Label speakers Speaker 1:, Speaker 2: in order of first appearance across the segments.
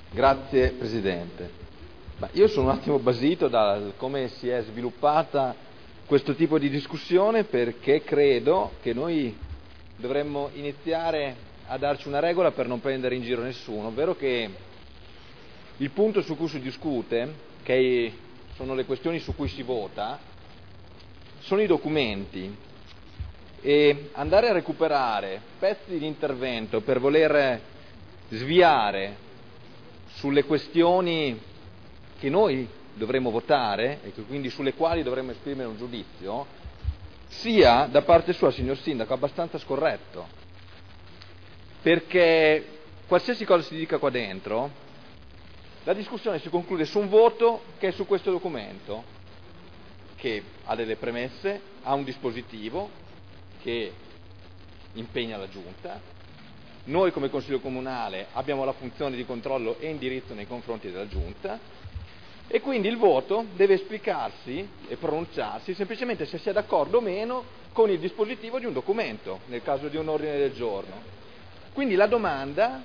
Speaker 1: Grazie Presidente. Io sono un attimo basito da come si è sviluppata questo tipo di discussione, perché credo che noi dovremmo iniziare a darci una regola per non prendere in giro nessuno, ovvero che il punto su cui si discute, che sono le questioni su cui si vota, sono i documenti, e andare a recuperare pezzi di intervento per voler sviare sulle questioni che noi dovremmo votare e che quindi sulle quali dovremmo esprimere un giudizio, sia da parte sua, signor Sindaco, abbastanza scorretto, perché qualsiasi cosa si dica qua dentro, la discussione si conclude su un voto che è su questo documento, che ha delle premesse, ha un dispositivo che impegna la Giunta. Noi come Consiglio Comunale abbiamo la funzione di controllo e indirizzo nei confronti della Giunta, e quindi il voto deve esplicarsi e pronunciarsi semplicemente se si è d'accordo o meno con il dispositivo di un documento, nel caso di un ordine del giorno. Quindi la domanda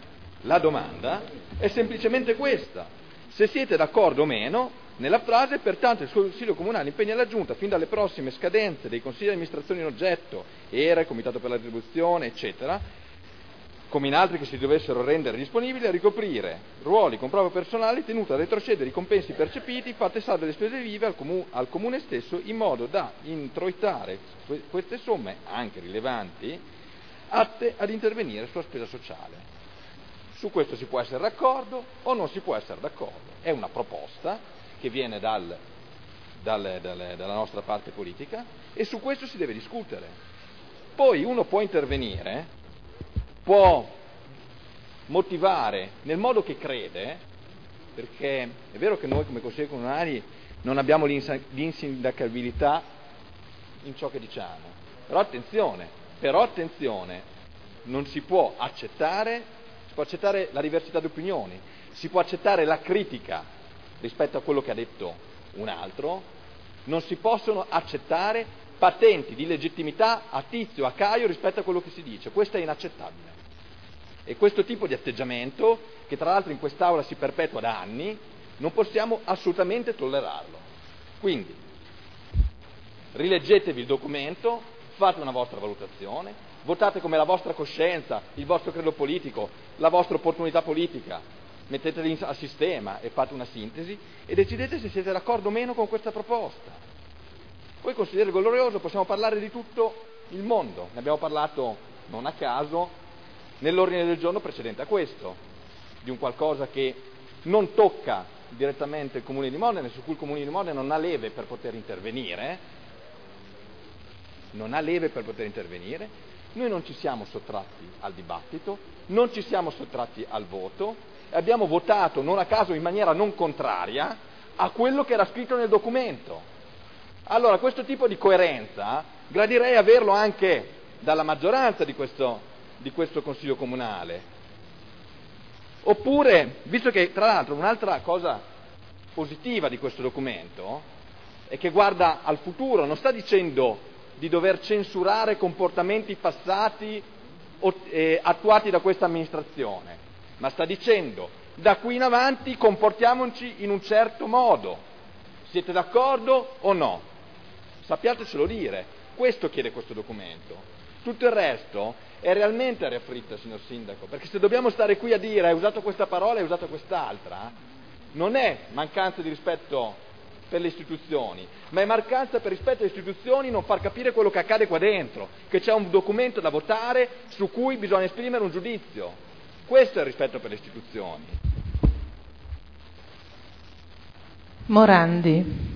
Speaker 1: è semplicemente questa: se siete d'accordo o meno nella frase "pertanto il Consiglio Comunale impegna la Giunta fin dalle prossime scadenze dei consigli di amministrazione in oggetto, ERA, Comitato per la Retribuzione, eccetera, come in altri che si dovessero rendere disponibili, a ricoprire ruoli con prova personale, tenuto a retrocedere i compensi percepiti, fatte salve le spese vive al Comune stesso, in modo da introitare queste somme, anche rilevanti, atte ad intervenire sulla spesa sociale". Su questo si può essere d'accordo o non si può essere d'accordo. È una proposta che viene dalla nostra parte politica, e su questo si deve discutere. Poi uno può intervenire, può motivare nel modo che crede, perché è vero che noi come consiglieri comunali non abbiamo l'insindacabilità in ciò che diciamo, però attenzione, non si può accettare la diversità di opinioni, si può accettare la critica rispetto a quello che ha detto un altro, non si possono accettare patenti di legittimità a Tizio, a Caio rispetto a quello che si dice. Questo è inaccettabile. E questo tipo di atteggiamento, che tra l'altro in quest'Aula si perpetua da anni, non possiamo assolutamente tollerarlo. Quindi rileggetevi il documento, fate una vostra valutazione, votate come la vostra coscienza, il vostro credo politico, la vostra opportunità politica, metteteli a sistema e fate una sintesi e decidete se siete d'accordo o meno con questa proposta. Poi, consigliere Glorioso, possiamo parlare di tutto il mondo, ne abbiamo parlato non a caso nell'ordine del giorno precedente a questo, di un qualcosa che non tocca direttamente il Comune di Modena, su cui il Comune di Modena non ha leve per poter intervenire, noi non ci siamo sottratti al dibattito, non ci siamo sottratti al voto, e abbiamo votato non a caso in maniera non contraria a quello che era scritto nel documento. Allora, questo tipo di coerenza gradirei averlo anche dalla maggioranza di questo Consiglio Comunale. Oppure, visto che tra l'altro un'altra cosa positiva di questo documento è che guarda al futuro, non sta dicendo di dover censurare comportamenti passati attuati da questa amministrazione, ma sta dicendo: da qui in avanti comportiamoci in un certo modo, siete d'accordo o no? Sappiatecelo dire, questo chiede questo documento. Tutto il resto è realmente aria fritta, signor Sindaco, perché se dobbiamo stare qui a dire hai usato questa parola, hai usato quest'altra, non è mancanza di rispetto per le istituzioni, ma è mancanza per rispetto alle istituzioni non far capire quello che accade qua dentro, che c'è un documento da votare su cui bisogna esprimere un giudizio. Questo è il rispetto per le istituzioni.
Speaker 2: Morandi.